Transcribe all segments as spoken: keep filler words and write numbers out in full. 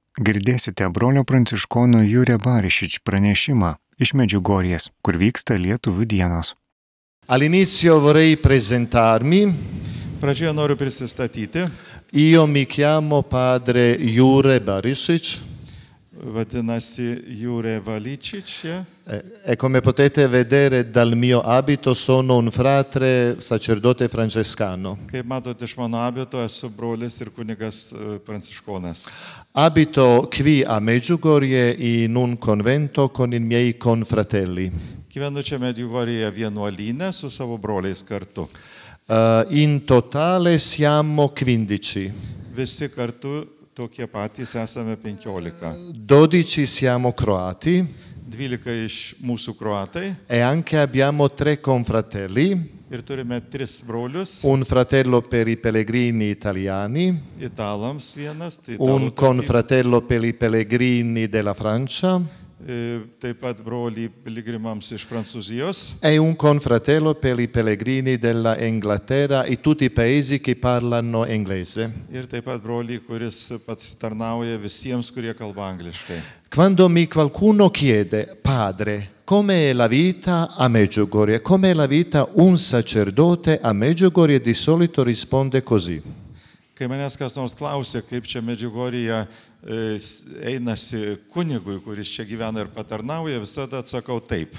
Girdėsite brolio pranciškono Jurė Barišič pranešimą iš Medžiugorjės, kur vyksta Lietuvių dienos. All'inizio vorrei presentarmi. Pradžioje noriu prisistatyti. Io mi chiamo padre Jure Barišič. Vadinasi Jure Valičič. Eh, E come potete vedere dal mio abito sono un fratre sacerdote francescano. Kaip matote iš mano abito, esu brolis ir kunigas e, pranciškonas. Abito qui a Medjugorje in un convento con i miei confratelli. Gyvenu čia Medjugorjėje vienuolyne su savo broliais kartu. Eh, in totale siamo quindici. Visi kartu tokie patys esame penkiolika. dodici siamo croati dvylika iš mūsų kroatai e anche abbiamo tre confratelli. ir turime tris brolius. Un fratello per i pellegrini italiani, Italams vienas, tai un italų confratello per i pellegrini della Francia e, taip pat brolį piligrimams iš Prancūzijos e un confratello per i pellegrini della Inghilterra e tutti i paesi che parlano inglese. ir taip pat brolį, kuris pats tarnauja visiems, kurie kalba angliškai. Quando mi qualcuno chiede, padre, com'è la vita a Medjugorje, com'è la vita un sacerdote a Medjugorje, di solito risponde così. Kai manęs kas nors klausia, kaip čia Medžiugorjėje e, einasi kunigui, kuris čia gyvena ir patarnauja, visada atsakau taip.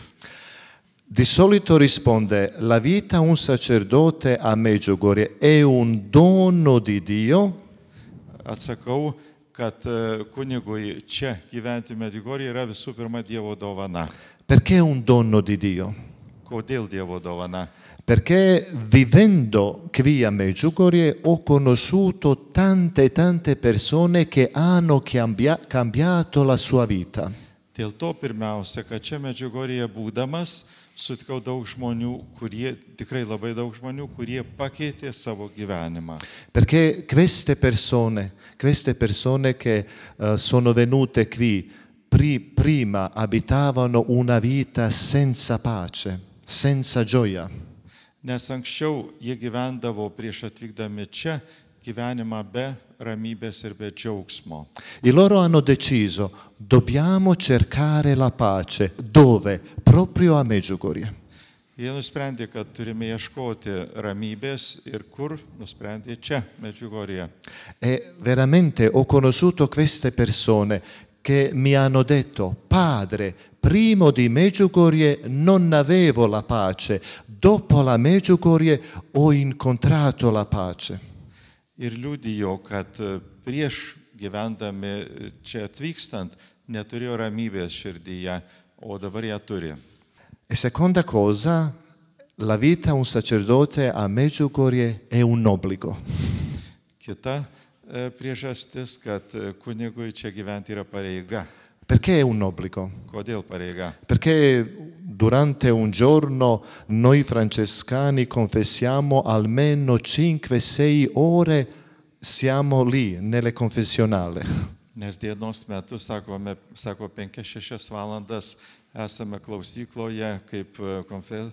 Di solito risponde, la vita un sacerdote a Medjugorje è un dono di Dio Atsakau, kad e, kunigui čia gyventi Medžiugorjėje yra visų pirma Dievo dovana. perché è un dono di Dio? Kodėl Dievo dovana? Perché vivendo qui a Medjugorje ho conosciuto tante tante persone che hanno cambia- cambiato la sua vita. Dėl to pirmiausia, kad čia Medžiugorjėje būdamas sutikau daug žmonių, kurie, tikrai labai daug žmonių, kurie pakeitė savo gyvenimą. Perché queste persone, queste persone che eh, sono venute qui pri- prima abitavano una vita senza pace, senza gioia. Nes anksčiau jie gyvendavo prieš atvykdami čia gyvenimą be ramybės ir be džiaugsmo. E loro hanno deciso, dobbiamo cercare la pace. Dove? Proprio a Medjugorje. Jie nusprendė, kad turime ieškoti ramybės ir kur nusprendė čia, Medžiugorjėje. E veramente ho conosciuto queste persone che mi hanno detto, padre, prima di Medjugorje non avevo la pace, dopo la Medjugorje ho incontrato la pace. Ir liudijo, kad prieš gyvendami čia atvykstant neturėjo ramybės širdyje, o dabar ją turi. E seconda cosa, la vita un sacerdote a Medjugorje è un obbligo. Kita e, priežastis, kad kunigui čia gyventi yra pareiga. Perché è un obbligo? Kodėl pareiga? Perché durante un giorno noi francescani confessiamo almeno cinque sei ore, siamo lì nelle confessionali. Nes dienos metu, sakome, sako, penkias šešias valandas esame klausykloje kaip konfe,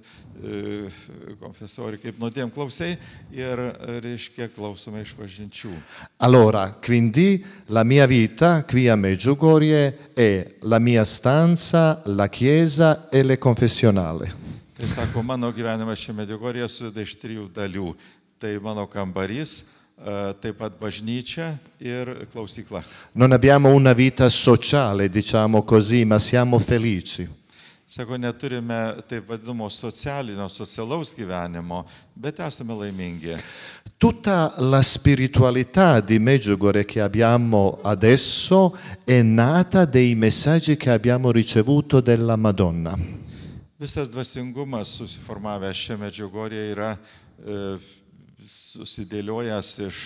konfesoriai, kaip nuodėm klausiai ir, reiškia, klausome iš pažinčių. Allora, quindi la mia vita qui a Medjugorje è la mia stanza, la chiesa e le confessionali. Tai sako, mano gyvenimas čia Medžiugorjėje susideda iš trijų dalių. Tai mano kambarys, taip pat bažnyčia ir klausykla. Non abbiamo una vita sociale, diciamo così, ma siamo felici. Sako, neturime taip vadinamo socialinio, socialaus gyvenimo, bet esame laimingi. Tutta la spiritualità di Medjugorje che abbiamo adesso è nata dei messaggi che abbiamo ricevuto della Madonna. Visas dvasingumas susiformavęs čia Medžiugorjėje yra e, susidėliojęs iš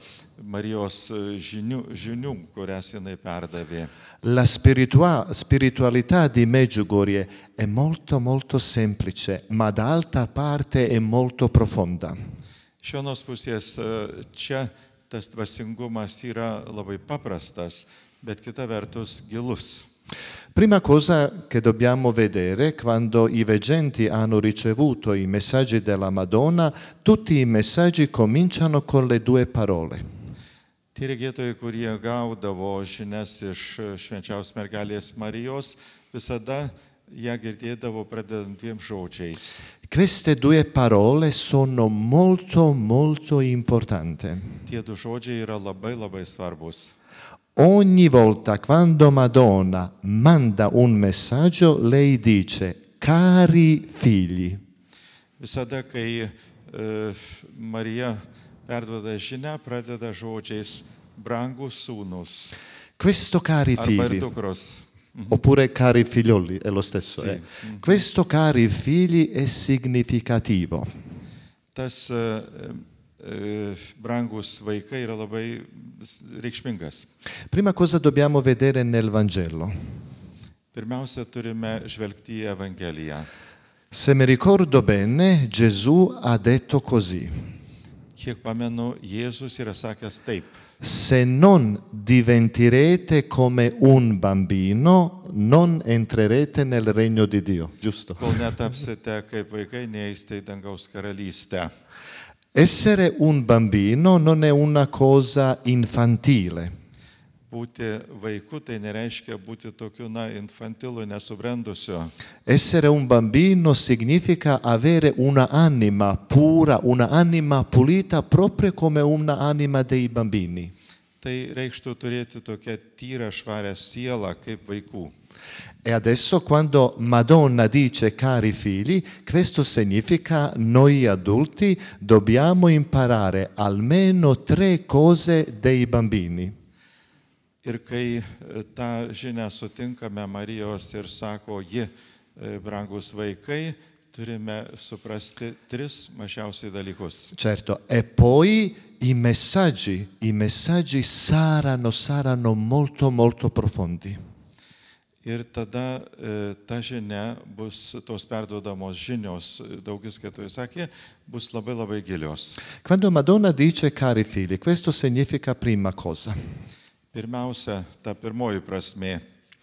Marijos žinių, žinių, kurias jinai perdavė. La spiritua- spiritualità di Medjugorje è molto molto semplice, ma d'altra parte è molto profonda. Iš vienos pusės čia tas dvasingumas yra labai paprastas, bet kita vertus gilus. Prima cosa che dobbiamo vedere, quando i veggenti hanno ricevuto i messaggi della Madonna, tutti i messaggi cominciano con le due parole. Tie regėtojai, kurie gaudavo žinias iš švenčiaus mergelės Marijos, visada ją girdėdavo pradedant dviem žodžiais. Queste due parole sono molto molto importanti. Tie du žodžiai yra labai labai svarbus. Ogni volta quando Madonna manda un messaggio, lei dice, cari figli. Visada, kai e, Marija perduoda žinią, pradeda žodžiais brangus sūnus Questo cari arba ir figli, dukros. oppure cari figlioli, è lo stesso. Sì. eh. Questo cari figli è significativo. Tas e, e, brangus vaikai yra labai reikšmingas. Prima cosa dobbiamo vedere nel Vangelo? Pirmiausia, turime žvelgti į Evangeliją. Se mi ricordo bene, Gesù ha detto così: Kiek pamenu, Jėzus yra sakęs taip. se non diventerete come un bambino, non entrerete nel regno di Dio. Giusto? Kol netapsite kaip vaikai, neįsite į dangaus karalystę. Essere un bambino non è una cosa infantile. Būti vaiku tai nereiškia būti tokiu, na, infantilu, nesubrendusiu. Essere un bambino significa avere una anima pura, una anima pulita, proprio come una anima dei bambini. Tai reikštų turėti tokią tyrą, švarę sielą kaip vaikų. E adesso quando Madonna dice cari figli, questo significa noi adulti dobbiamo imparare almeno tre cose dei bambini. Ir kai e, tą žinią sutinkame Marijos ir sako, ji, e, brangus vaikai, turime suprasti tris mažiausiai dalykus. Certo, e poi i messaggi, i messaggi saranno, saranno molto molto profondi. Ir tada e, ta žinia bus, tos perduodamos žinios, e, daugiau skaitojų sakė, bus labai labai gilios. Quando Madonna dice cari figli, questo significa prima cosa. Pirmiausia, ta pirmoji prasmė.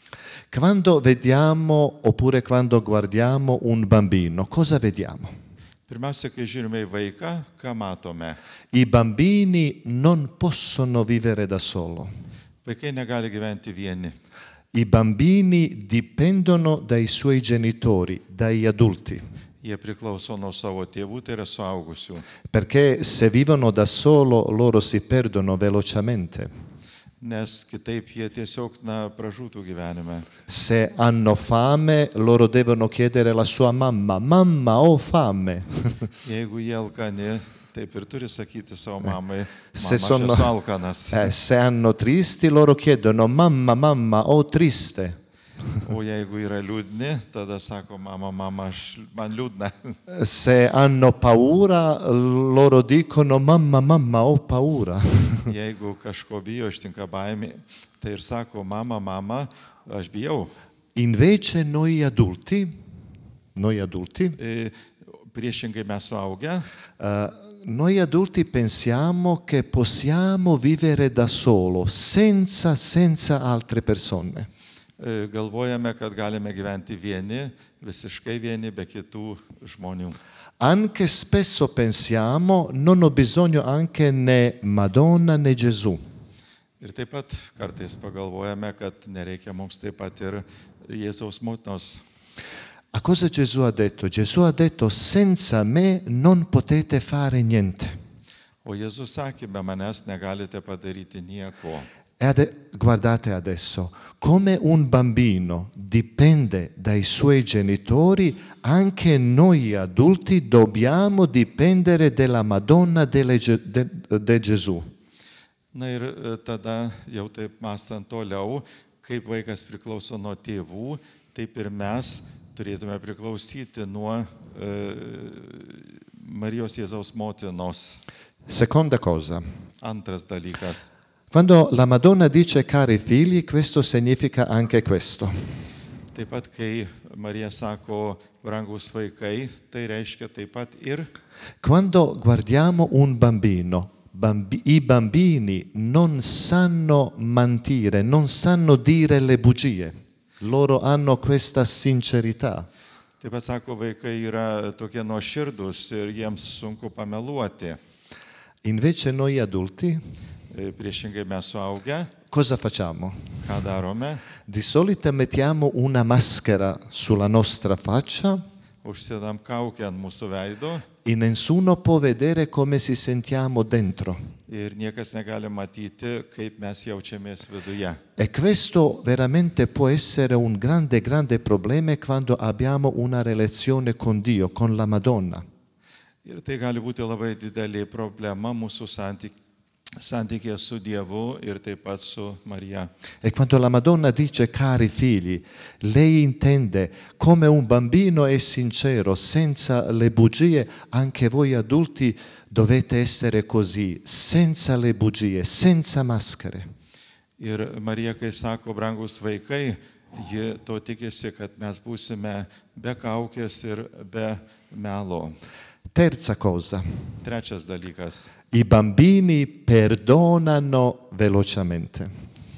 Quando vediamo oppure quando guardiamo un bambino, cosa vediamo? Pirmiausia, kai žiūrime į vaiką, ką matome? I bambini non possono vivere da solo. Vaikai negali gyventi vieni. I bambini dipendono dai suoi genitori, dagli adulti, Jie priklauso nuo savo tėvų, tai yra suaugusių. perché se vivono da solo loro si perdono velocemente. Nes kitaip jie tiesiog, na, pražūtų gyvenime. Se hanno fame loro devono chiedere alla sua mamma, mamma ho fame. Jeigu jie alkani, taip ir turi sakyti savo mamai, Se mama, aš sono- esu alkanas. Eh, se hanno tristi loro chiedono mamma, mamma ho triste. O jeigu yra liūdni, tada sako, mama, mama, aš, man liūdna. Se hanno paura loro dicono mamma, mamma ho paura. Jeigu kažko bijo, ištinka baimė, tai ir sako, mama, mama, aš bijau. Invece noi adulti, noi adulti, E, priešingai mes suaugę, eh, noi adulti pensiamo che possiamo vivere da solo, senza, senza altre persone. e, galvojame, kad galime gyventi vieni, visiškai vieni, be kitų žmonių. Anche spesso pensiamo non ho bisogno anche né Madonna né Gesù. Ir taip pat kartais pagalvojame, kad nereikia mums taip pat ir Jėzaus motinos. A cosa Gesù ha detto? Gesù ha detto senza me non potete fare niente. O Jėzus sakė, be manęs negalite padaryti nieko. E ade- guardate adesso, come un bambino dipende dai suoi genitori, anche noi adulti dobbiamo dipendere dalla Madonna delle Ge- de, de Gesù. Na ir e, tada jau taip mąstant toliau, kaip vaikas priklauso nuo tėvų, taip ir mes turėtume priklausyti nuo e, Marijos Jėzaus motinos. Seconda cosa, Antras dalykas. quando la Madonna dice cari figli, questo significa anche questo. Taip pat, kai Marija sako brangus vaikai, tai reiškia taip pat ir, Quando guardiamo un bambino, bambi- i bambini non sanno mentire, non sanno dire le bugie, loro hanno questa sincerità. taip pat sako, vaikai yra tokie nuoširdus ir jiems sunku pameluoti. Invece noi adulti, E, priešingai mes suaugę, cosa facciamo? ką darome? Di solito mettiamo una maschera sulla nostra faccia Užsidam kaukę ant mūsų veido e nessuno può vedere come si sentiamo dentro. ir niekas negali matyti, kaip mes jaučiamės viduje. E questo veramente può essere un grande, grande problema quando abbiamo una relazione con Dio, con la Madonna. Ir tai gali būti labai didelė problema mūsų santyk- santykėje su Dievu ir taip pat su Marija. E quando la Madonna dice, cari figli, lei intende come un bambino è sincero, senza le bugie, anche voi adulti dovete essere così, senza le bugie, senza maschere. Ir Marija, kai sako, brangus vaikai, ji to tikisi, kad mes būsime be kaukės ir be melo. Terza cosa, Trečias dalykas. i bambini perdonano velocemente.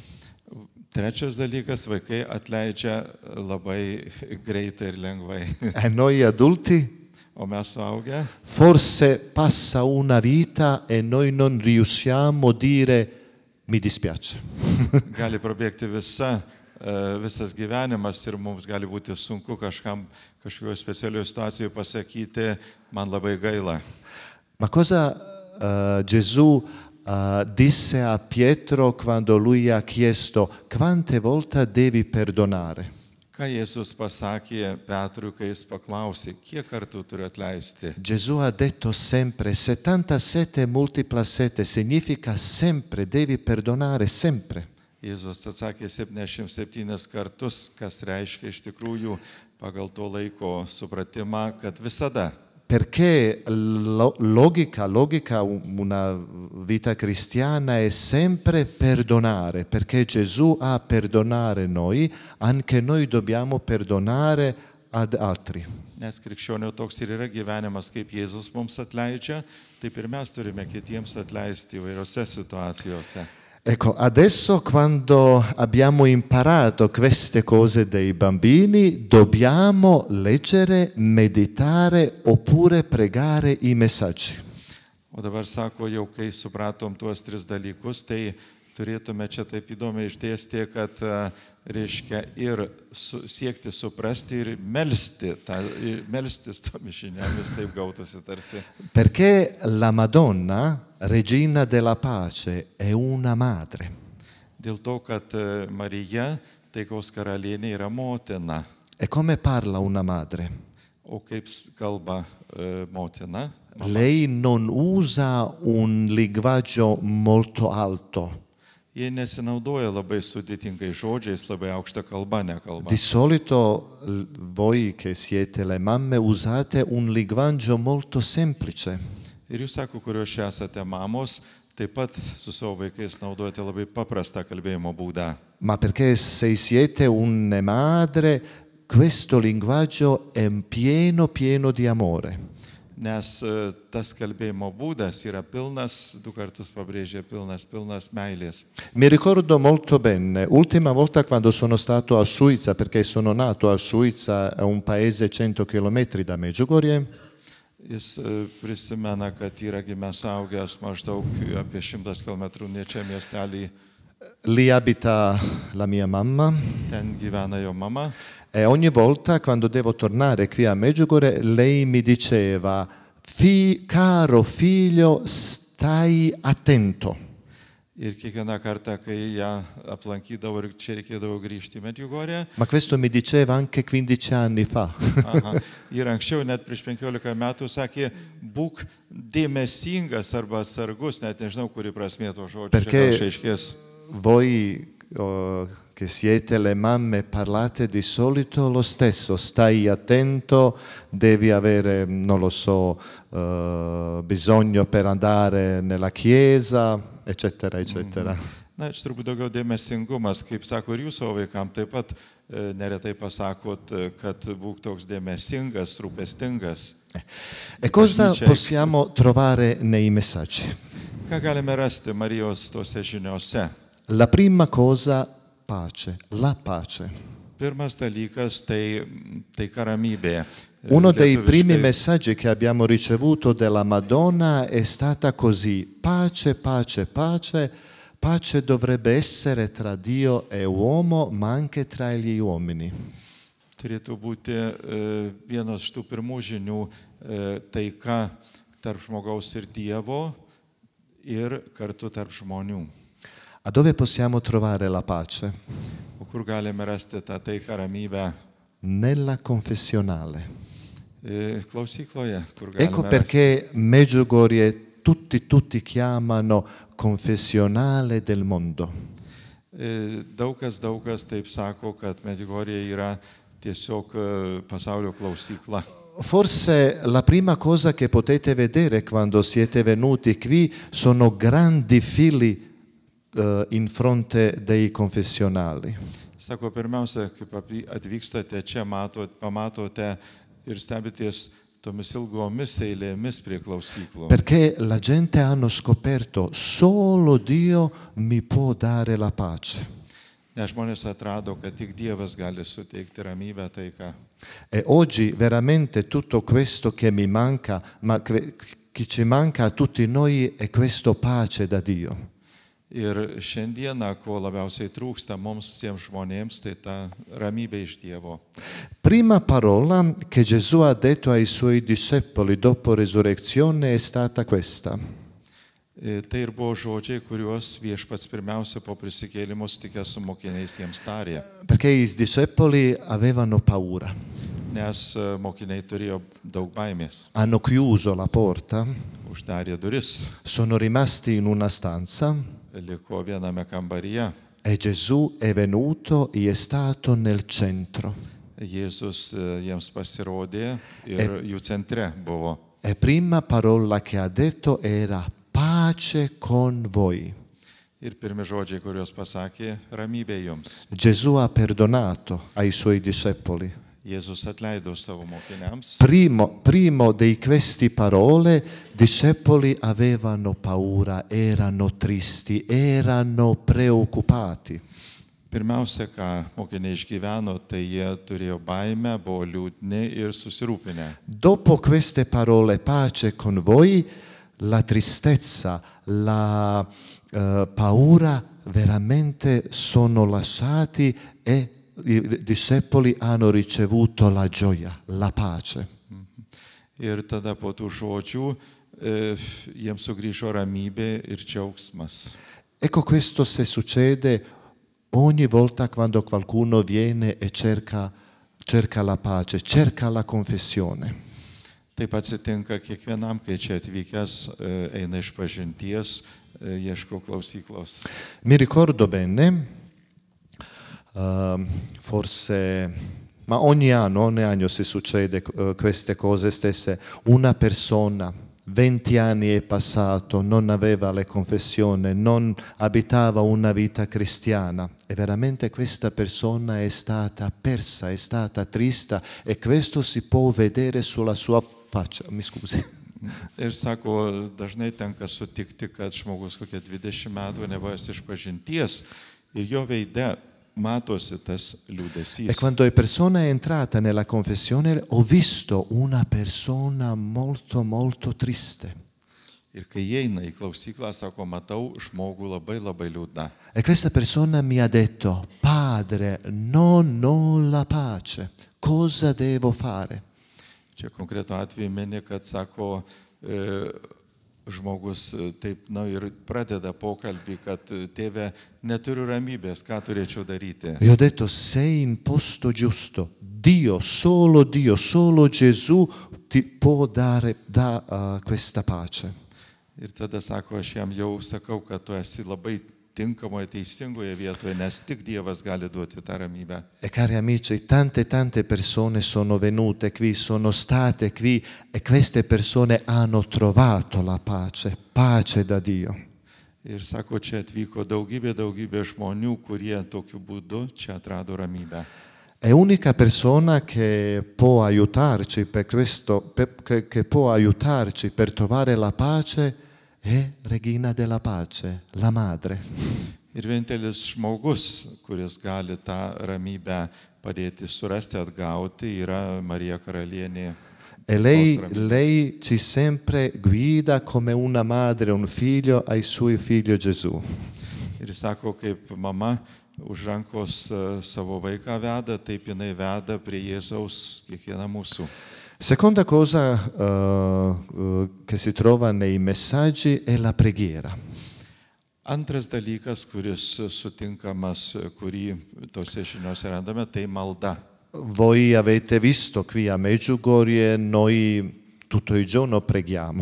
Trečias dalykas, vaikai atleidžia labai greitai ir lengvai. E noi adulti O mes suaugę, forse passa una vita e noi non riusciamo a dire mi dispiace. gali prabėgti visa, e, visas gyvenimas ir mums gali būti sunku kažkam kažkokioje specialioje situacijoje pasakyti, man labai gaila. Ma cosa eh, Gesù eh, disse a Pietro quando lui ha chiesto quante volte devi perdonare? Ką Jėzus pasakė Petrui, kai jis paklausė, kiek kartų turiu atleisti? Gesù ha detto sempre, settantasette multipla sette significa sempre, devi perdonare sempre. Jėzus atsakė septyniasdešimt septynis kartus, kas reiškia iš tikrųjų pagal to laiko supratimą, kad visada. Perché lo- logica, logica, una vita cristiana è sempre perdonare, perché Gesù ha perdonare noi, anche noi dobbiamo perdonare ad altri. Nes krikščionio toks ir yra gyvenimas, kaip Jėzus mums atleidžia, taip ir mes turime kitiems atleisti įvairiose situacijose. Ecco, adesso quando abbiamo imparato queste cose dei bambini, dobbiamo leggere, meditare oppure pregare i messaggi. O dabar sako, jau kai supratom tuos tris dalykus, tai turėtume čia taip įdomiai išdėstyti, kad e, reiškia ir su, siekti suprasti ir melsti, ta, ir melstis tomis žiniomis, taip gautųsi tarsi. Perché la Madonna, regina della pace, è una madre. Dėl to, kad e, Marija, taikaus karalienė, yra motina. E come parla una madre? O kaip s- kalba e, motina? Lei non usa un linguaggio molto alto. Jie nesinaudoja labai sudėtingais žodžiais, labai aukšta kalba nekalba. Di solito l- voi che siete le mamme usate un linguaggio molto semplice. Ir jūs sako, kuriuos čia esate mamos, taip pat su savo vaikais naudojate labai paprastą kalbėjimo būdą. Ma perché se siete una madre, questo linguaggio è pieno, pieno di amore. Nes e, tas kalbėjimo būdas yra pilnas, du kartus pabrėžė, pilnas, pilnas meilės. Mi ricordo molto bene, ultima volta quando sono stato a Suiza, perché sono nato a Suiza, è un paese cento chilometri da Medjugorje, Jis e, prisimena, kad yra gimęs augęs maždaug apie šimtas kilometrų ne čia miestelį, lì abita la mia mamma ten gyvena jo mama. e ogni volta quando devo tornare qui a Medjugorje lei mi diceva, "Fi- caro figlio, stai attento. Ir kiekvieną kartą, kai ją aplankydavo ir čia reikėdavo grįžti į Medjugorję, Ma questo mi diceva anche quindici anni fa. aha, ir anksčiau net prieš penkiolika metų sakė, būk dėmesingas arba atsargus, net nežinau, kuri prasmė to žodžio, čia Perché- gal išaiškės. Voi oh, che siete le mamme parlate di solito lo stesso, stai attento, devi avere, non lo so, eh, bisogno per andare nella chiesa, eccetera, eccetera. Na, čia turbūt daugiau dėmesingumas, kaip sako ir jūs savo vaikams, taip pat e, neretai pasakot, e, kad būk toks dėmesingas, rūpestingas. E cosa Bažnyčia- possiamo trovare nei messaggi? Ką galime rasti Marijos tose žiniuose? La prima cosa, pace, la pace. Pirmas dalykas tai, tai ramybė. Uno dei Lietuviškai- primi messaggi che abbiamo ricevuto della Madonna è stata così, pace, pace, pace, Pace dovrebbe essere tra Dio e uomo, ma anche tra gli uomini. Turėtų būti e, vienas iš tų pirmų žinių e, taika tarp žmogaus ir Dievo ir kartu tarp žmonių. A dove possiamo trovare la pace? O kur galime rasti tą taiką, ramybę? Nella confessionale. E, klausykloje, kur galime Ecco rasti. perché Medjugorje tutti, tutti chiamano confessionale del mondo. E, daug kas, daug kas taip sako, kad Medjugorje yra tiesiog e, pasaulio klausykla. Forse la prima cosa che potete vedere quando siete venuti qui sono grandi fili eh, in fronte dei confessionali. Sako, pirmiausia, kaip api- atvykstate čia, matot, pamatote ir stebitės tomis ilgomis eilėmis prie klausyklų. Perché la gente hanno scoperto solo Dio mi può dare la pace. Nes žmonės atrado, kad tik Dievas gali suteikti ramybę, taiką. E oggi veramente tutto questo che mi manca, ma che che ci manca a tutti noi è questo pace da Dio. Ir šiandieną, ko labiausiai trūksta mums visiems žmonėms, tai ta ramybė iš Dievo. Prima parola che Gesù ha detto ai suoi discepoli dopo resurrezione è stata questa. E tai ir buvo žodžiai, kuriuos Viešpats pirmiausia po prisikėlimo sutikė su mokiniais jiems tarė. Perché i discepoli avevano paura, Nes e, mokiniai turėjo daug baimės. hanno chiuso la porta, Uždarė duris, sono rimasti in una stanza liko viename kambaryje. e Gesù è venuto e è stato nel centro. Jėzus e, jiems pasirodė ir jų centre buvo. E prima parola che ha detto era pace con voi. Ir pirmi žodžiai, kuriuos pasakė, ramybė jums. Gesù ha perdonato ai suoi discepoli. Jėzus atleido savo mokiniams. Primo, primo di queste parole, discepoli avevano paura, erano tristi, erano preoccupati. Pirmiausia, ką mokiniai išgyveno, tai jie turėjo baimę, buvo liūdni ir susirūpinę. Dopo queste parole, pace con voi, la tristezza, la eh, paura veramente sono lasciati e i discepoli hanno ricevuto la gioia, la pace. Ir tada po tų žodžių e, jiems sugrįžo ramybė ir džiaugsmas. Ecco questo se succede ogni volta quando qualcuno viene e cerca, cerca la pace, cerca la confessione. Taip atsitinka kiekvienam, kai čia atvykęs e, eina iš pažinties, e, ieško klausyklos. Mi ricordo bene, uh, forse, ma ogni anno, ogni anno si succede uh, queste cose stesse, una persona, venti anni è passato, non aveva la confessione, non abitava una vita cristiana e veramente questa persona è stata persa, è stata triste e questo si può vedere sulla sua faccia, mi scusi. Ir sako, dažnai tenka sutikti, kad žmogus kokie dvidešimt metų nebuvojas iš pažinties ir jo veide matosi tas E liūdesys. quando è persona è entrata nella confessione ho visto una persona molto molto triste. Ir kai įeina į klausyklą, sako, matau žmogų labai labai liūdną. E questa persona mi ha detto, padre, non ho la pace, cosa devo fare? Čia konkretu atveju meni, kad sako, e, žmogus e, taip, na ir pradeda pokalbį, kad e, tėve, neturiu ramybės, ką turėčiau daryti. E ho detto, sei in posto giusto, Dio, solo Dio, solo Gesù ti può dare da, uh, questa pace. Ir tada sako, aš jam jau sakau, kad tu esi labai tinkamoje, teisingoje vietoje, nes tik Dievas gali duoti tą ramybę. E cari amici, tante tante persone sono venute qui, sono state qui e queste persone hanno trovato la pace, pace da Dio. Ir sako, čia atvyko daugybė, daugybė žmonių, kurie tokiu būdu čia atrado ramybę. È l'unica persona che può aiutarci per questo, per- che, che può aiutarci per trovare la pace è Regina della Pace, la madre. Ir vienintelis žmogus, kuris gali tą ramybę padėti surasti, atgauti, yra Marija Karalienė. E lei, Nostra amica. lei ci sempre guida come una madre, un figlio ai suoi figli Gesù. Ir jis sako, kaip mama už rankos e, savo vaiką veda, taip jinai veda prie Jėzaus kiekvieną mūsų. Seconda cosa uh, uh, che si trova nei messaggi è la preghiera. Antras dalykas, kuris sutinkamas, kurį tose žiniuose randame, tai malda. Voi avete visto qui a Medjugorje, noi tutto il giorno preghiamo.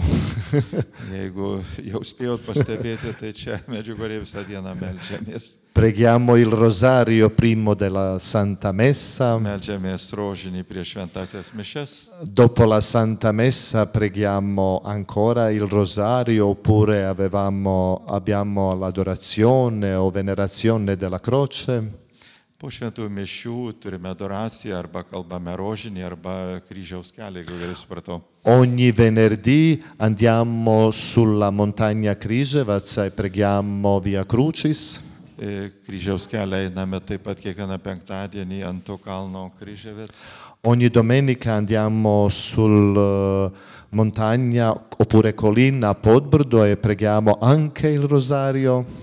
Jeigu jau spėjot pastebėti, tai čia Medžiugorje visą dieną meldžiamės. Preghiamo il rosario prima della Santa Messa. Meldžiamės rožinį prieš šventasias mišias. Dopo la Santa Messa preghiamo ancora il rosario oppure avevamo, abbiamo l'adorazione o venerazione della croce. Po šventų mišių turime adoraciją arba kalbame rožinį arba kryžiaus kelią, jeigu gerai supratau. Ogni venerdì andiamo sulla montagna Kryževac e preghiamo Via Crucis. E, Kryžiaus kelią einame taip pat kiekvieną penktadienį ant to kalno Kryževec. Ogni domenica andiamo sul uh, montagna oppure collina Podbrdo e preghiamo anche il rosario.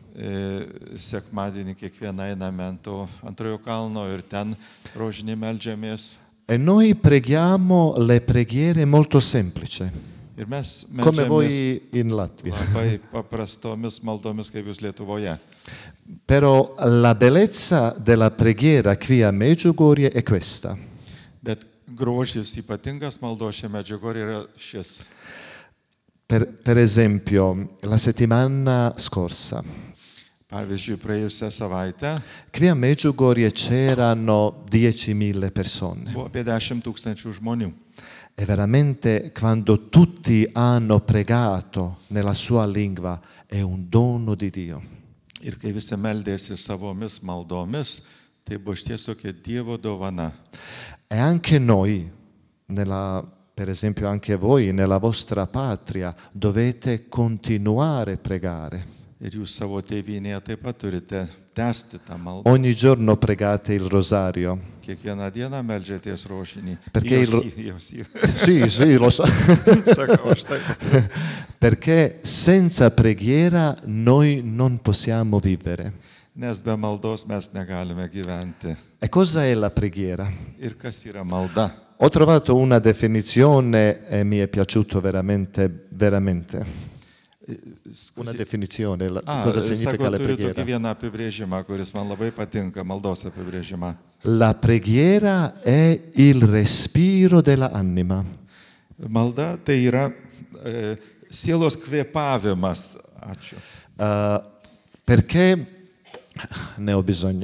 E, Sekmadienį kiekvieną einame ant to antrojo kalno ir ten rožinį meldžiamės. E noi preghiamo le preghiere molto semplici, Ir mes come meldžiamės voi in Latvia. labai paprastomis maldomis, kaip jūs Lietuvoje. Però la bellezza della preghiera qui a Medjugorje è questa. Bet grožis ypatingas maldos šiame Medžiugorje yra šis. Per, per esempio, la settimana scorsa, Pavyzdžiui, praėjusią savaitę qui a Medjugorje c'erano diecimila persone. buvo apie dešimt tūkstančių žmonių. E veramente quando tutti hanno pregato nella sua lingua è un dono di Dio. Ir kai visi meldėsi savomis maldomis, tai buvo išties tokia Dievo dovana. E anche noi, nella, per esempio anche voi, nella vostra patria, dovete continuare a pregare. Ir jūs savo tėvynėje taip pat turite tęsti tą maldą. Ogni giorno pregate il rosario. Kiekvieną dieną meldžiatės rožinį. Perché il ro- Jos, jos, Sì, sì, lo so. sakau aš taip. Perché senza preghiera noi non possiamo vivere. Nes be maldos mes negalime gyventi. E cosa è la preghiera? Ir kas yra malda? Ho trovato una definizione e mi è piaciuto veramente, veramente. Una definizione, la- A, cosa significa sako, la turiu tokį preghiera? vieną apibrėžimą, kuris man labai patinka, maldos apibrėžimą. La preghiera è il respiro dell'anima. Malda tai yra e, sielos kvėpavimas. Ačiū. Uh, perché ne ho bisogno?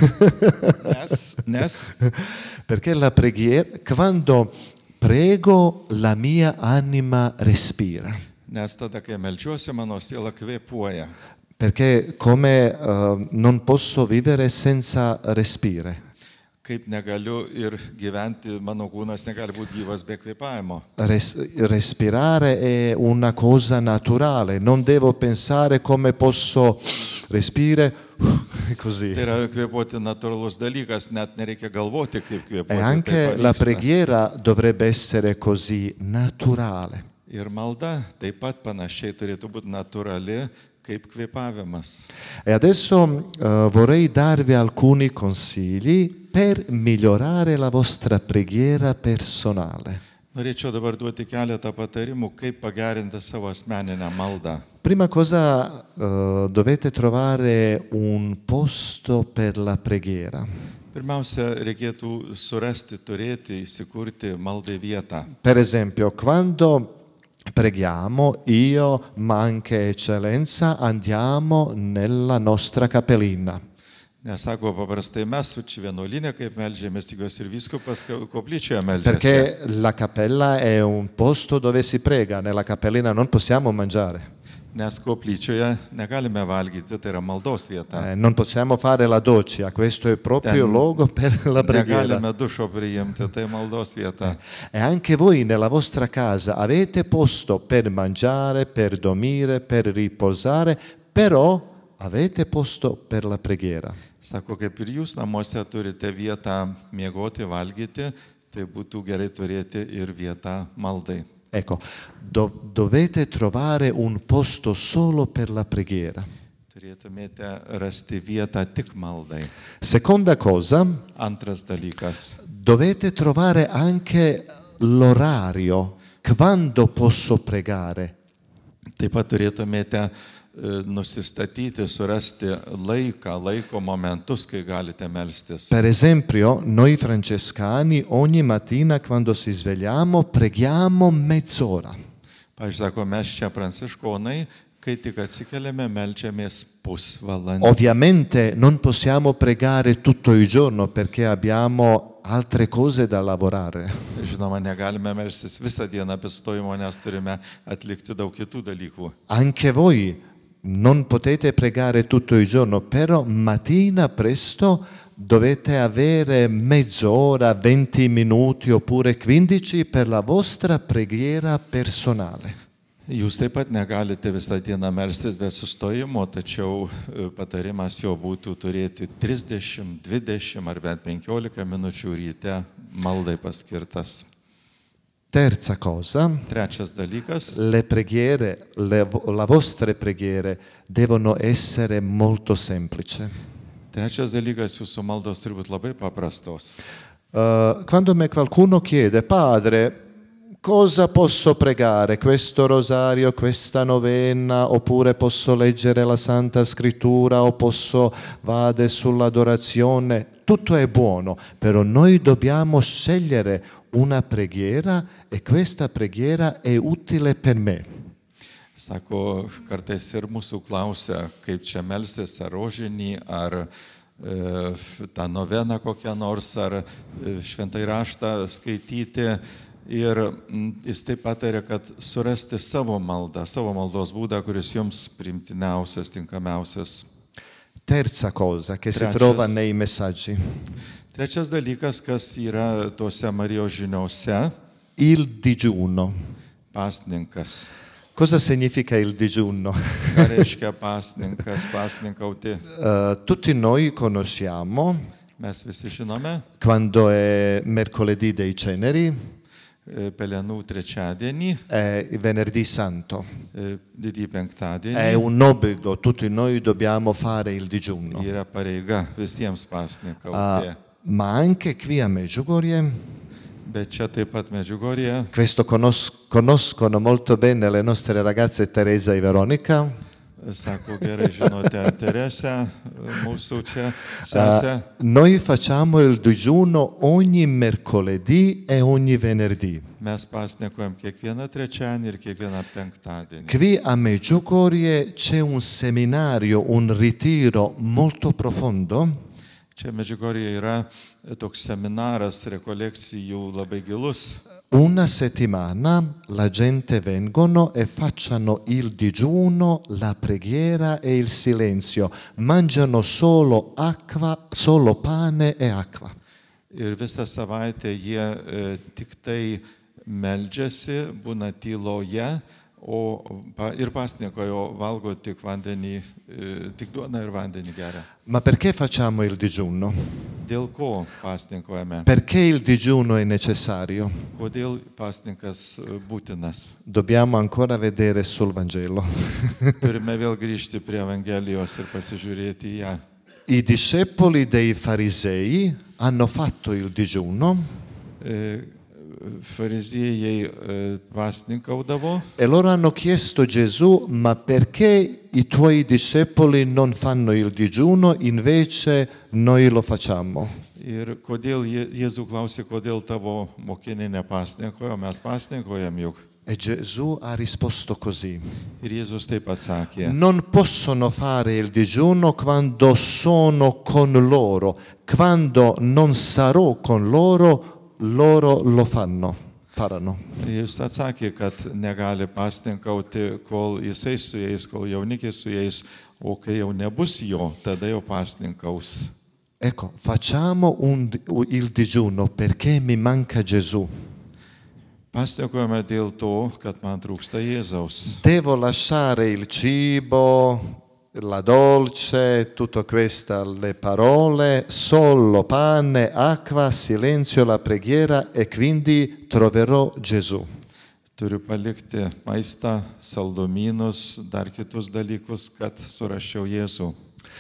Nes, nes Perché la preghiera, quando prego, la mia anima respira. Nes tada, kai melčiuosi, mano siela kvėpuoja. Perché come uh, non posso vivere senza respire. Kaip negaliu ir gyventi, mano kūnas negali būti gyvas be kvėpavimo. Res- respirare è una cosa naturale, non devo pensare come posso respirare così. Tai yra kvėpuoti natūralus dalykas, net nereikia galvoti, kaip E kvėpuoti. anche tai la pavyksta. preghiera dovrebbe essere così naturale. Ir malda taip pat panašiai turėtų būti natūrali, kaip kvėpavimas. E adesso eh, vorrei darvi alcuni consigli per migliorare la vostra preghiera personale. Norėčiau dabar duoti keletą patarimų, kaip pagerinti savo asmeninę maldą. Prima cosa, eh, dovete trovare un posto per la preghiera. Pirmiausia, reikėtų surasti, turėti, įsikurti maldai vietą. Per esempio, quando preghiamo, io, ma anche eccellenza, andiamo nella nostra cappellina. Nes sako, paprastai mes su čia vienuolinė, kaip meldžiamės, tikiuosi ir viskupas koplyčioje meldžiasi. Perché la cappella è un posto dove si prega, nella cappellina non possiamo mangiare. Nes koplyčioje negalime valgyti, tai yra maldos vieta. Eh, non possiamo fare la doccia, questo è proprio Ten- luogo per la preghiera. Negalime dušo priimti, tai maldos vieta. E anche voi nella vostra casa avete posto per mangiare, per dormire, per riposare, però avete posto per la preghiera. Sako, kaip ir jūs namuose turite vietą miegoti, valgyti, tai būtų gerai turėti ir vietą maldai. Ecco, do- dovete trovare un posto solo per la preghiera. turėtumėte rasti vietą tik maldai. Seconda cosa, Antras dalykas. dovete trovare anche l'orario, quando posso pregare. Taip pat turėtumėte e, nusistatyti, surasti laiką, laiko momentus, kai galite melstis. Per esempio, noi francescani ogni mattina quando si svegliamo preghiamo mezz'ora. Pavyzdžiui, sako, mes čia pranciškonai, kai tik atsikeliame, melčiamės pusvalandį. Ovviamente non possiamo pregare tutto il giorno perché abbiamo altre cose da lavorare. Žinoma, negalime melstis visą dieną apie stojimo, nes turime atlikti daug kitų dalykų. Anche voi non potete pregare tutto il giorno, però mattina presto dovete avere mezz'ora, venti minuti oppure quindici per la vostra preghiera personale. Jūs taip pat negalite visą dieną melstis be sustojimo, tačiau e, patarimas jo būtų turėti trisdešimt, dvidešimt ar bent penkiolika minučių ryte maldai paskirtas. Terza cosa, Trečias dalykas. le preghiere, le, le vostre preghiere devono essere molto semplici. Trečias dalykas, jūsų maldos turi būti labai paprastos. Uh, quando me qualcuno chiede, padre, cosa posso pregare? Questo rosario, questa novena, oppure posso leggere la Santa Scrittura o posso vade sull'adorazione? Tutto è buono, però noi dobbiamo scegliere una preghiera e questa preghiera è utile per me. Sako, kartais ir mūsų klausia, kaip čia melstis, ar rožinį, ar e, tą noveną kokią nors, ar e, šventai raštą skaityti. Ir m, jis taip patarė, kad surasti savo maldą, savo maldos būdą, kuris jums priimtiniausias, tinkamiausias. Terza cosa che si Trečias. trova nei messaggi, Trečias dalykas, kas yra tuose Marijos žiniuose, il digiuno. pasninkas. Cosa significa il digiuno? Ką reiškia pasninkas, pasninkauti? Uh, tutti noi conosciamo Mes visi žinome, quando è mercoledì dei ceneri, e, pelenų trečiadienį, è il venerdì santo. e, didįjį È penktadienį un obbligo, tutti noi dobbiamo fare il digiuno. yra pareiga visiems Uh, pasninkauti. ma anche qui a Medjugorje, Bet čia taip pat Medžiugorje, questo conos- conoscono molto bene le nostre ragazze Teresa e Veronica, sako, gerai žinote Teresę, mūsų čia uh, sesę. noi facciamo il digiuno ogni mercoledì e ogni venerdì. Mes pasninkojam kiekvieną trečiadienį ir kiekvieną penktadienį. Qui a Medjugorje c'è un seminario, un ritiro molto profondo Čia Medžiugorje yra toks seminaras, rekolekcijų labai gilus. Una settimana la gente vengono e facciano il digiuno, la preghiera e il silenzio. Mangiano solo acqua, solo pane e acqua. Ir visą savaitę jie e, tik tai meldžiasi, būna tyloje, o pa, ir pasninkojo, valgo tik vandenį, e, tik duoną ir vandenį geria. Ma perché facciamo il digiuno? Dėl ko pasninkojame? Perché il digiuno è necessario? Kodėl pasninkas e, būtinas? Dobbiamo ancora vedere sul Vangelo. Turime vėl grįžti prie Evangelijos ir pasižiūrėti į ją. I discepoli dei farisei hanno fatto il digiuno E, Fariziejai e, pasninkaudavo e loro hanno chiesto a Gesù, ma perché i tuoi discepoli non fanno il digiuno, invece noi lo facciamo? ir kodėl Jė- Jėzų klausė, kodėl tavo mokiniai nepasninkojo, mes pasninkojam juk. E Gesù ha risposto così: Ir Jėzus taip atsakė, non possono fare il digiuno quando sono con loro, quando non sarò con loro, loro lo fanno, faranno. jis atsakė, kad negali pasninkauti, kol jisai su jais, kol jaunikis su jais, o kai jau nebus jo, tada jau pasninkaus. Ecco, facciamo un, il digiuno perché mi manca Gesù. Pasninkojame dėl to, kad man trūksta Jėzaus. Devo lasciare il cibo, la dolce, tutto questo, le parole, solo pane, acqua, silenzio, la preghiera e quindi troverò Gesù. turiu palikti maistą, saldumynus, dar kitus dalykus, kad surasčiau Jėzų.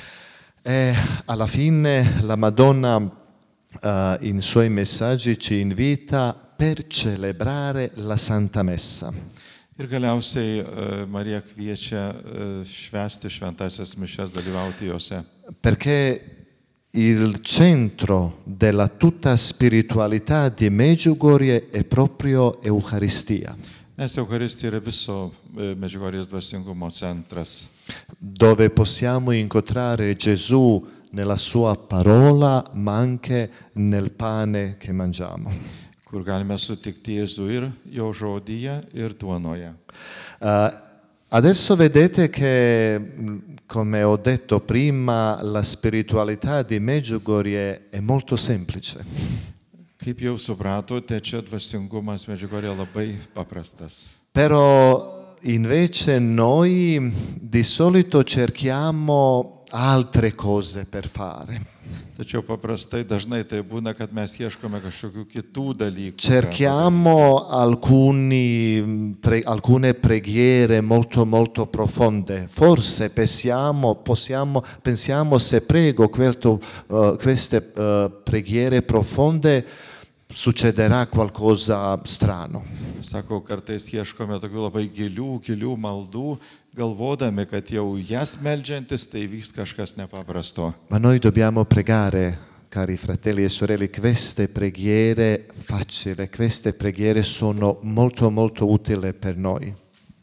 E alla fine la Madonna uh, in suoi messaggi ci invita per celebrare la Santa Messa. Ir galiausiai e, Marija kviečia e, švęsti šventąsias mišias, dalyvauti juose. Perché il centro della tutta spiritualità di Medjugorje è proprio Eucaristia, Nes Eucharistija yra viso e, Medžiugorjės dvasingumo centras, dove possiamo incontrare Gesù nella sua parola, ma anche nel pane che mangiamo. kur galime sutikti Jėzų ir jo žodyje, ir duonoje. Uh, adesso vedete che, come ho detto prima, la spiritualità di Medjugorje è molto semplice. Kaip jau supratote, čia dvasingumas Medžiugorjė labai paprastas. Però invece noi di solito cerchiamo altre cose per fare. Tačiau paprastai dažnai tai būna, kad mes ieškome kažkokių kitų dalykų. Cerchiamo alcuni, pre, alcune preghiere molto molto profonde. Forse pensiamo, possiamo, pensiamo se prego questo, uh, queste uh, preghiere profonde succederà qualcosa strano. Sakau, kartais ieškome tokių labai gilių, gilių maldų, galvodami, kad jau jas meldžiantis, tai vyks kažkas nepaprasto. Ma noi dobbiamo pregare, cari fratelli e sorelle, queste preghiere facili, queste preghiere sono molto molto utili per noi.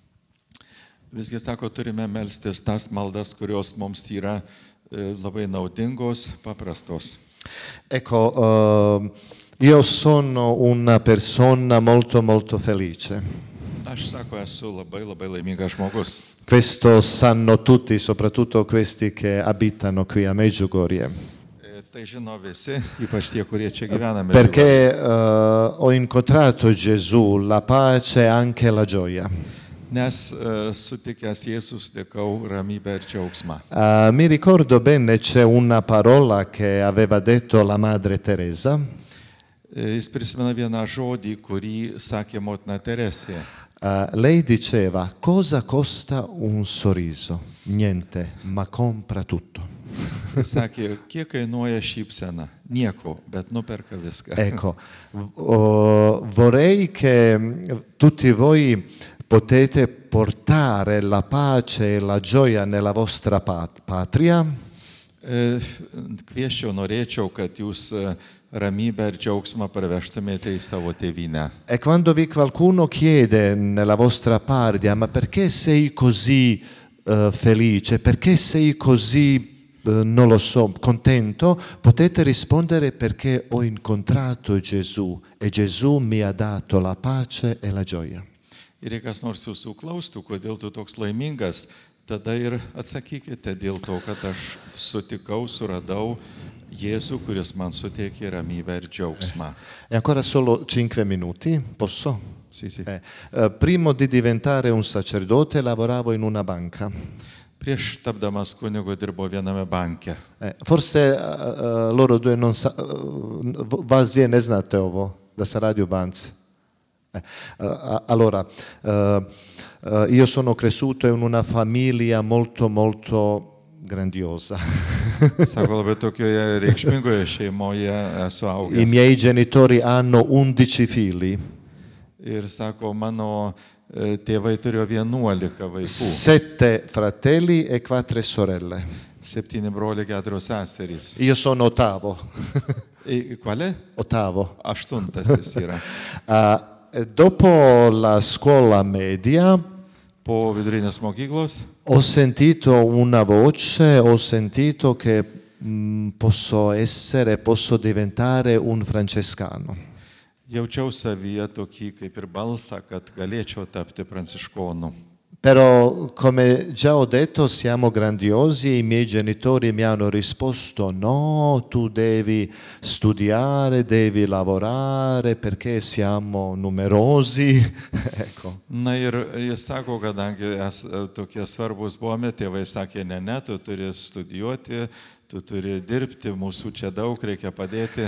Visgi, sako, turime melstis tas maldas, kurios mums yra e, labai naudingos, paprastos. Ecco, uh, io sono una persona molto molto felice. Aš, sako, esu labai labai laimingas žmogus. Questo sanno tutti, soprattutto questi che abitano qui a Medjugorje. E, tai žino visi, ypač tie, kurie čia gyvena. Perché uh, ho incontrato Gesù, la pace e anche la gioia. Nes e, sutikęs Jėzus sutikau ramybę ir džiaugsmą. Uh, mi ricordo bene, c'è una parola che aveva detto la Madre Teresa. E, Jis prisimena vieną žodį, kurį sakė motina Teresė. Uh, lei diceva: cosa costa un sorriso? Niente, ma compra tutto. Jis sakė, kiek kainuoja šypsena? Nieko, bet nuperka viską. Ecco, uh, vorrei che tutti voi potete portare la pace e la gioia nella vostra pat- patria. E, Kvieščiau, norėčiau, kad jūs e, ramybę ir džiaugsmą parvežtumėte į savo tėvynę. E quando vi qualcuno chiede nella vostra patria: ma perché sei così uh, felice? Perché sei così, uh, non lo so, contento? Potete rispondere: perché ho incontrato Gesù e Gesù mi ha dato la pace e la gioia. Ir jei kas nors jūsų klaustų, kodėl tu toks laimingas, tada ir atsakykite dėl to, kad aš sutikau, suradau Jėzų, kuris man suteikė ramybę ir džiaugsmą. E ancora solo cinque minuti, posso? Sì, sì. Eh, uh, prima di diventare un sacerdote lavoravo in una banca. Prieš tapdamas kunigu dirbo viename banke. Eh, forse uh, uh, loro due non sa, uh, vas vie ne znate ovo, da sa Radio Banz. Eh, uh, allora, uh, uh, io sono cresciuto in una famiglia molto molto grandiosa. Sako, labai tokioje reikšmingoje šeimoje esu I augęs. miei genitori hanno undici figli, Ir sako, mano e, tėvai turėjo vienuolika vaikų. sette fratelli e quattro sorelle. Septyni broliai, keturios seserys. Io sono ottavo. E, quale? Ottavo. Aštuntasis yra. Uh, dopo la scuola media Po vidurinės mokyklos ho sentito una voce, ho sentito che mh, posso essere, posso diventare un francescano. jaučiau savyje tokį kaip ir balsą, kad galėčiau tapti pranciškonu. Però, come già ho detto, siamo grandiosi e i miei genitori mi hanno risposto: no, tu devi studiare, devi lavorare perché siamo numerosi. Ecco. Na ir jis sako, kadangi es, tokie svarbus buvome, tėvai sakė, ne, ne, tu turi studijuoti, tu turi dirbti, mūsų čia daug, reikia padėti.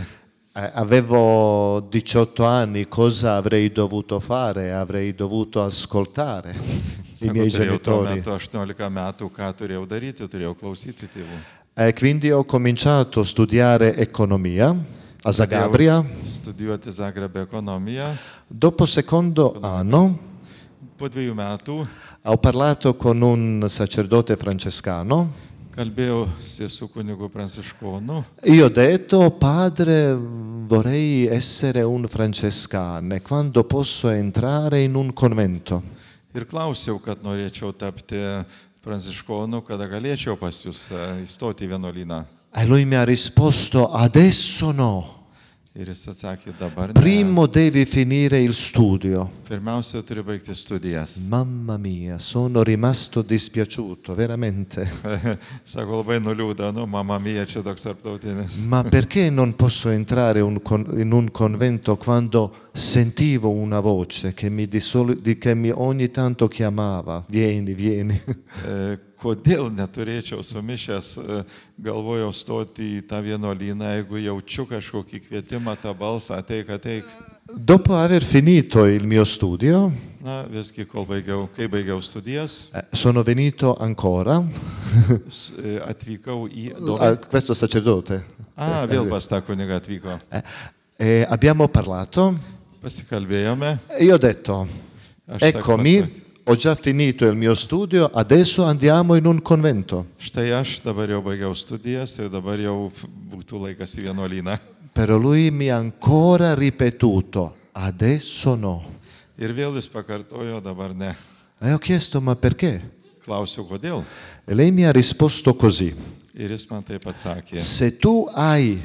Eh, avevo diciotto anni, cosa avrei dovuto fare? Avrei dovuto ascoltare i Sako, miei turėjau tuo genitori. metu aštuoniolika metų, ką turėjau daryti, turėjau klausyti tėvų. E quindi ho cominciato a studiare economia a Zagabria. Studijuoti Zagrebe ekonomiją. Dopo secondo anno Po dviejų metų ho parlato con un sacerdote francescano. kalbėjausi su kunigu pranciškonu. Io ho detto, padre, vorrei essere un francescano, quando posso entrare in un convento? Ir klausiau, kad norėčiau tapti pranciškonu, kada galėčiau pas jūs e, įstoti į vienuolyną. E lui mi ha risposto, adesso no. Ir jis atsakė, dabar ne. Primo devi finire il studio. Pirmiausia, turi baigti studijas. Mamma mia, sono rimasto dispiaciuto, veramente. Sako, labai nuliūda, nu, mama mia, čia toks tarptautinis. Ma perché non posso entrare un con- in un convento quando sentivo una voce che mi, di soli- di- che mi ogni tanto chiamava, vieni, vieni. E, Kodėl neturėčiau sumišęs, e, galvojau stoti į tą vienuolyną, jeigu jaučiu kažkokį kvietimą, tą balsą, ateik, ateik. Dopo aver finito il mio studio, Na, visgi, kol baigiau, kai baigiau studijas, eh, sono venuto ancora s- e, atvykau į... a Dove? questo sacerdote. A, vėl pas tą kunigą atvyko. Eh, e abbiamo parlato Pasikalbėjome. e io ho detto, Aš eccomi, sakau, ho già finito il mio studio, adesso andiamo in un convento. štai aš dabar jau baigiau studijas ir dabar jau būtų laikas į vienuolyną. Però lui mi ha ancora ripetuto, adesso no. Ir vėl jis pakartojo, dabar ne. E ho chiesto, ma perché? Klausiu, kodėl. E lei mi ha risposto così, Ir jis man taip atsakė. se tu hai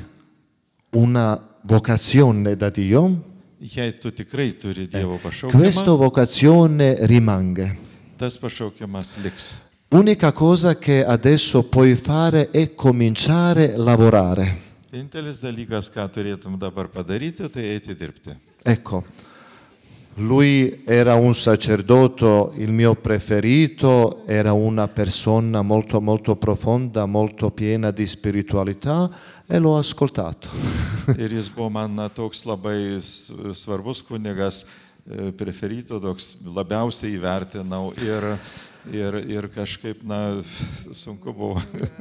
una vocazione da Dio, Jei tu tikrai turi Dievo questa pašaukimą, vocazione rimane. tas pašaukimas liks. L'unica cosa che adesso puoi fare è cominciare a lavorare. Vienintelis dalykas, ką turėtum dabar padaryti, tai eiti dirbti. Ecco, lui era un sacerdote, il mio preferito, era una persona molto molto profonda, molto piena di spiritualità e l'ho ascoltato. Ir jis buvo man na, toks labai s- svarbus kunigas, e, preferito, toks labiausiai įvertinau ir, ir, ir kažkaip, na, sunku buvo.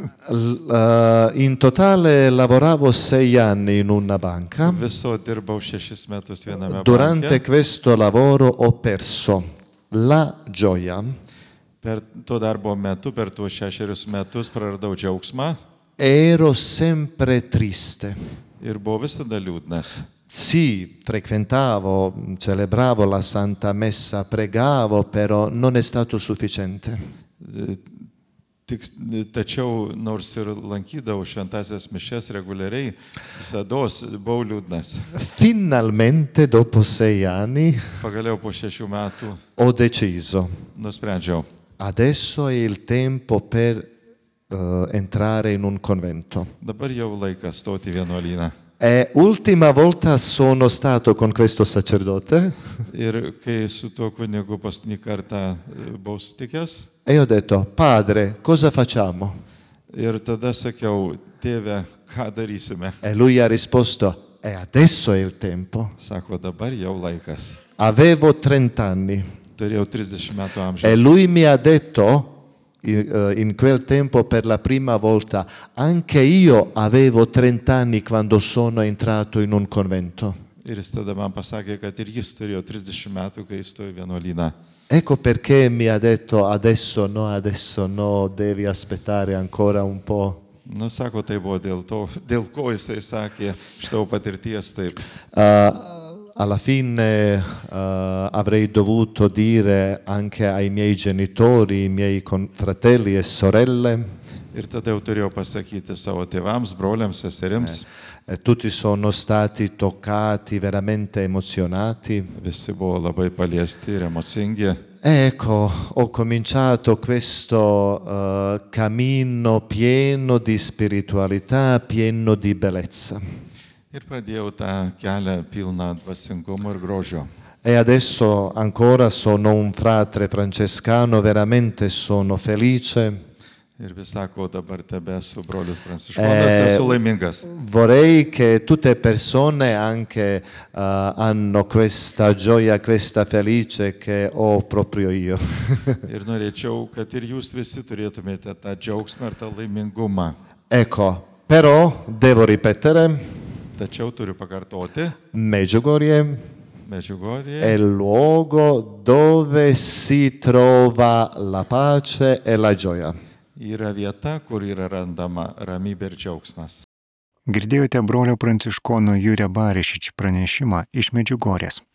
L- eh, in totale lavoravo sei anni in una banca. Viso dirbau šešis metus viename Durante banke. questo lavoro ho perso la gioia, Per to darbo metu, per tuos šešerius metus praradau džiaugsmą ero sempre triste. ir buvau visada liūdnas. Sì, frequentavo, celebravo la Santa Messa, pregavo, però non è stato sufficiente. E, Tik, tačiau nors ir lankydavau šventasias mišias reguliariai, visada buvau liūdnas. Finalmente, dopo sei anni, Pagaliau po šešių metų ho deciso, nusprendžiau, adesso è il tempo per eh, entrare in un convento. dabar jau laikas stoti į vienuolyną. E ultima volta sono stato con questo sacerdote Ir kai su tuo kunigu paskutinį kartą e, buvau sutikęs, e ho detto, padre, cosa facciamo? ir tada sakiau, tėve, ką darysime? E lui ha risposto, e adesso è il tempo. Sako, dabar jau laikas. Avevo trenta anni Turėjau trisdešimt metų e amžiaus. lui mi ha detto eh, in quel tempo per la prima volta, anche io avevo trenta anni quando sono entrato in un convento. Ir jis tada man pasakė, kad ir jis turėjo trisdešimt metų, kai įstojo į vienuolyną. Ecco perché mi ha detto adesso no, adesso no, devi aspettare ancora un po'. Nu, sako, tai buvo dėl to, dėl ko jisai sakė, iš savo patirties taip. Uh, alla fine uh, avrei dovuto dire anche ai miei genitori, ai miei con- fratelli e sorelle, Ir tada jau turėjau pasakyti savo tėvams, broliams, seserims. eh, tutti sono stati toccati, veramente emozionati. Visi buvo labai paliesti ir emocingi. E ecco, ho cominciato questo uh, cammino pieno di spiritualità, pieno di bellezza. Ir pradėjau tą kelią pilną dvasingumo ir grožio. E adesso ancora sono un frate francescano, veramente sono felice. Ir vis sako, dabar tebe esu brolis pranciškonas, Eh, esu laimingas. Vorrei che tutte persone anche eh, hanno questa gioia, questa felice che ho proprio io. Ir norėčiau, kad ir jūs visi turėtumėte tą džiaugsmą ir tą laimingumą. Ecco, però devo ripetere, Tačiau turiu pakartoti, Medjugorje è Medžiugorje il luogo dove si trova la pace e la gioia. yra vieta, kur yra randama ramybė ir džiaugsmas. Girdėjote brolio pranciškono Jurė Barišič pranešimą iš Medžiugorės.